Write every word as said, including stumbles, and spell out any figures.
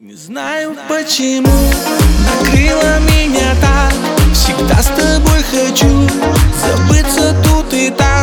Не знаю почему накрыло меня так. Всегда с тобой хочу забыться тут и так.